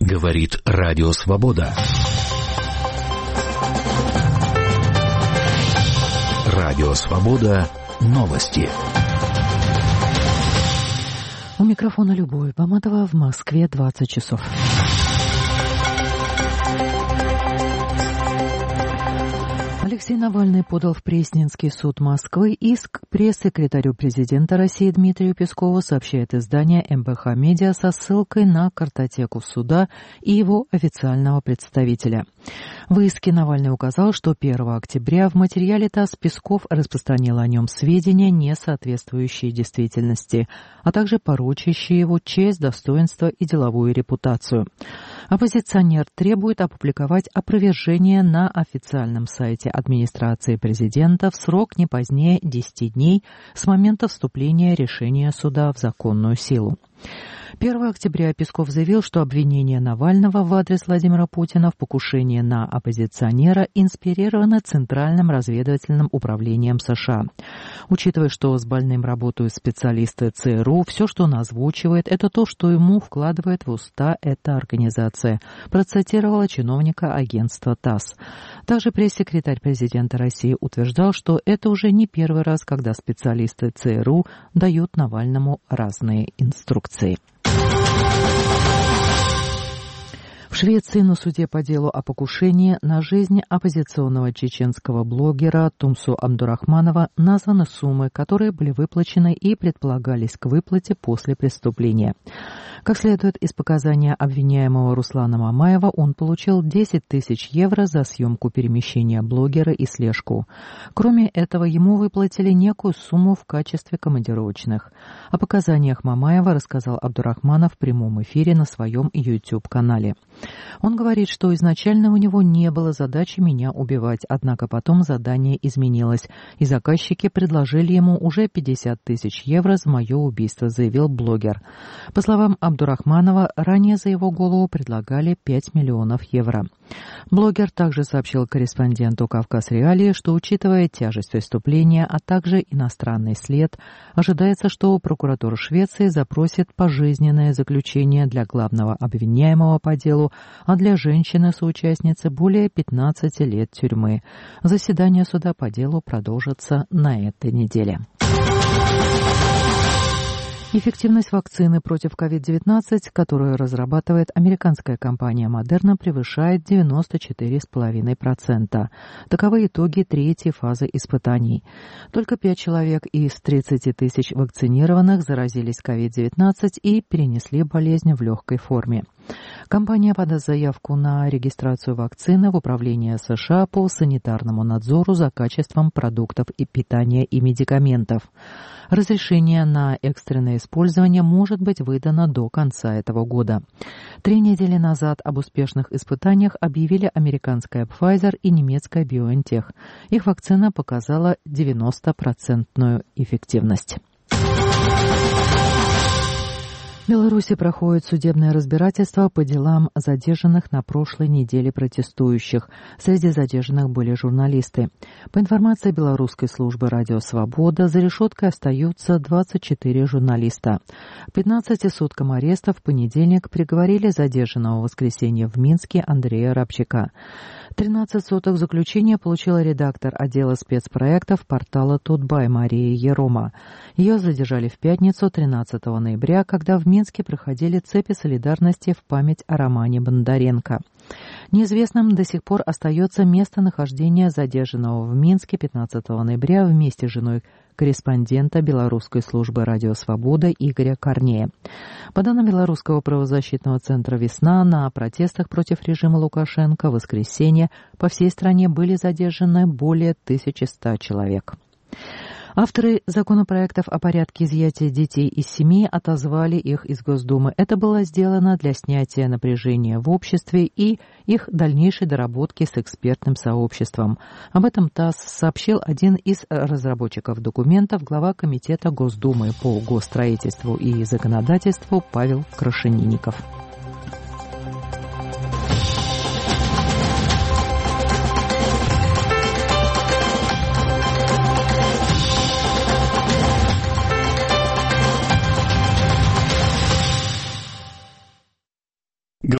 Говорит Радио Свобода. Радио Свобода. Новости. У микрофона Любовь Баматова, в Москве 20 часов. Алексей Навальный подал в Пресненский суд Москвы иск к пресс-секретарю президента России Дмитрию Пескову, сообщает издание МБХ Медиа со ссылкой на картотеку суда и его официального представителя. В иске Навальный указал, что 1 октября в материале ТАСС Песков распространил о нем сведения, не соответствующие действительности, а также порочащие его честь, достоинство и деловую репутацию. Оппозиционер требует опубликовать опровержение на официальном сайте администрации президента в срок не позднее 10 дней с момента вступления решения суда в законную силу. 1 октября Песков заявил, что обвинение Навального в адрес Владимира Путина в покушении на оппозиционера инспирировано Центральным разведывательным управлением США. Учитывая, что с больным работают специалисты ЦРУ, все, что он озвучивает, это то, что ему вкладывает в уста эта организация, процитировала чиновника агентства ТАСС. Также пресс-секретарь президента России утверждал, что это уже не первый раз, когда специалисты ЦРУ дают Навальному разные инструкции. В Швеции на суде по делу о покушении на жизнь оппозиционного чеченского блогера Тумсу Абдурахманова названы суммы, которые были выплачены и предполагались к выплате после преступления. Как следует из показания обвиняемого Руслана Мамаева, он получил 10 тысяч евро за съемку перемещения блогера и слежку. Кроме этого, ему выплатили некую сумму в качестве командировочных. О показаниях Мамаева рассказал Абдурахманов в прямом эфире на своем YouTube-канале. Он говорит, что изначально у него не было задачи меня убивать, однако потом задание изменилось, и заказчики предложили ему уже 50 тысяч евро за мое убийство, заявил блогер. По словам Абдурахманова, ранее за его голову предлагали 5 миллионов евро. Блогер также сообщил корреспонденту «Кавказ Реалии», что, учитывая тяжесть преступления, а также иностранный след, ожидается, что прокуратура Швеции запросит пожизненное заключение для главного обвиняемого по делу, а для женщины-соучастницы более 15 лет тюрьмы. Заседание суда по делу продолжится на этой неделе. Эффективность вакцины против COVID-19, которую разрабатывает американская компания Moderna, превышает 94,5%. Таковы итоги третьей фазы испытаний. Только 5 человек из 30 тысяч вакцинированных заразились COVID-19 и перенесли болезнь в легкой форме. Компания подаст заявку на регистрацию вакцины в Управление США по санитарному надзору за качеством продуктов и питания и медикаментов. Разрешение на экстренное использование может быть выдано до конца этого года. 3 недели назад об успешных испытаниях объявили американская Pfizer и немецкая BioNTech. Их вакцина показала 90% эффективность. В Беларуси проходит судебное разбирательство по делам задержанных на прошлой неделе протестующих. Среди задержанных были журналисты. По информации белорусской службы «Радио Свобода», за решеткой остаются 24 журналиста. К 15 суткам ареста в понедельник приговорили задержанного в воскресенье в Минске Андрея Рабчика. 13 суток заключения получила редактор отдела спецпроектов портала Тутбай Мария Ерома. Ее задержали в пятницу, 13 ноября, когда в Минске проходили цепи солидарности в память о Романе Бондаренко. Неизвестным до сих пор остается местонахождение задержанного в Минске 15 ноября вместе с женой корреспондента белорусской службы «Радио Свобода» Игоря Корнея. По данным Белорусского правозащитного центра «Весна», на протестах против режима Лукашенко в воскресенье по всей стране были задержаны более 1100 человек. Авторы законопроектов о порядке изъятия детей из семьи отозвали их из Госдумы. Это было сделано для снятия напряжения в обществе и их дальнейшей доработки с экспертным сообществом. Об этом ТАСС сообщил один из разработчиков документов, глава Комитета Госдумы по госстроительству и законодательству Павел Крашенинников.